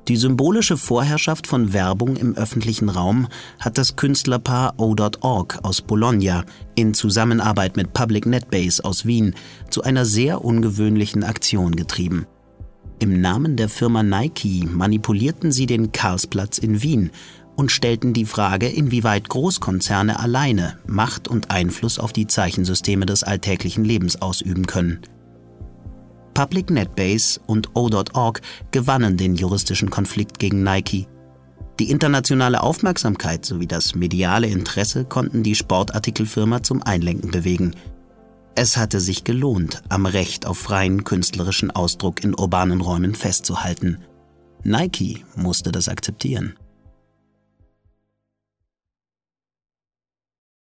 Die symbolische Vorherrschaft von Werbung im öffentlichen Raum hat das Künstlerpaar O.Org aus Bologna in Zusammenarbeit mit Public NetBase aus Wien zu einer sehr ungewöhnlichen Aktion getrieben. Im Namen der Firma Nike manipulierten sie den Karlsplatz in Wien und stellten die Frage, inwieweit Großkonzerne alleine Macht und Einfluss auf die Zeichensysteme des alltäglichen Lebens ausüben können. Public NetBase und O.Org gewannen den juristischen Konflikt gegen Nike. Die internationale Aufmerksamkeit sowie das mediale Interesse konnten die Sportartikelfirma zum Einlenken bewegen. Es hatte sich gelohnt, am Recht auf freien künstlerischen Ausdruck in urbanen Räumen festzuhalten. Nike musste das akzeptieren.